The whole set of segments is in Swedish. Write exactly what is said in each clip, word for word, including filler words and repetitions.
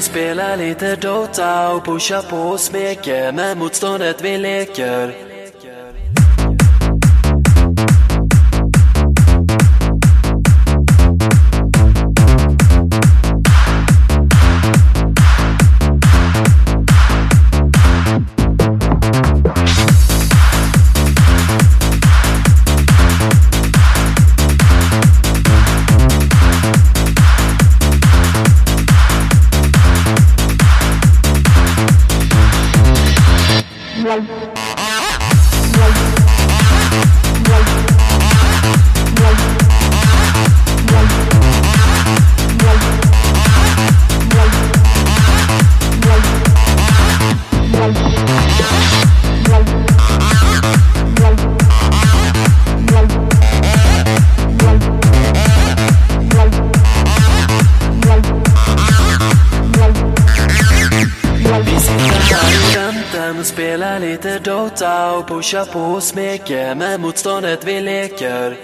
spelar lite Dota och pushar på och smeker med motståndet vi leker. Spelar lite Dota och pushar på och smeker med motståndet vi leker.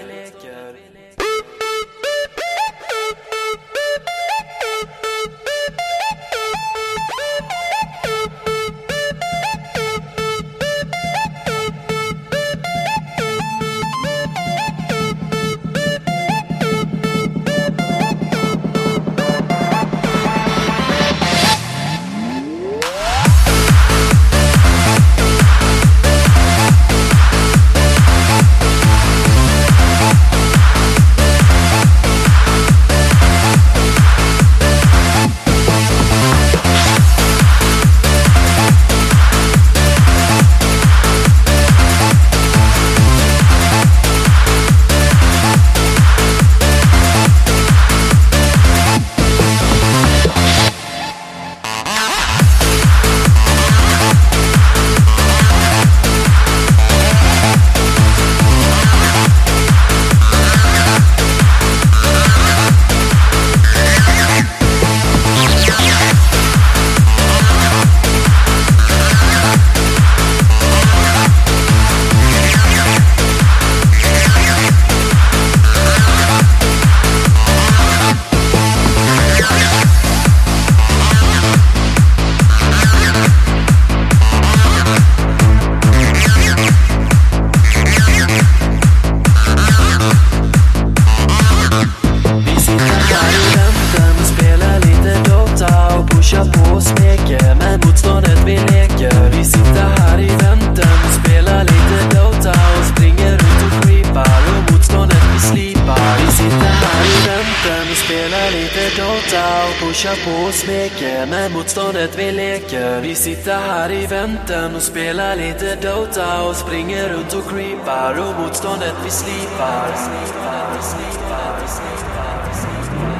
På och smeker med motståndet vi leker. Vi sitter här i väntan och spelar lite Dota och springer runt och creepar och motståndet vi slipar. Vi sitter här i väntan och spelar lite Dota och pushar på och smeker med motståndet vi leker. Vi sitter här i väntan och spelar lite Dota och springer runt och creepar och motståndet vi slipar. Slipar, slipar, slipar, slipar.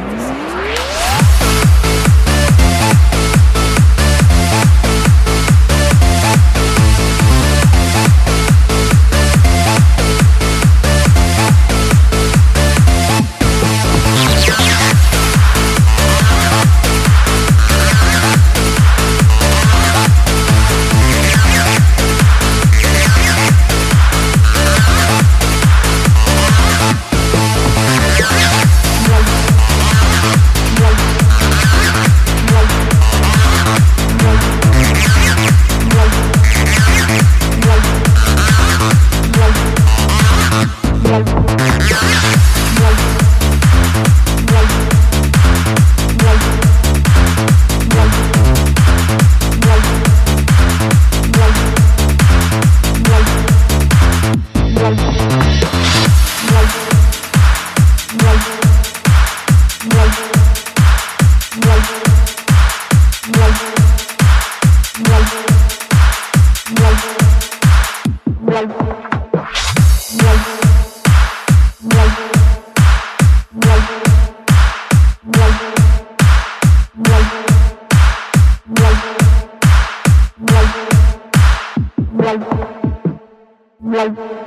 Right.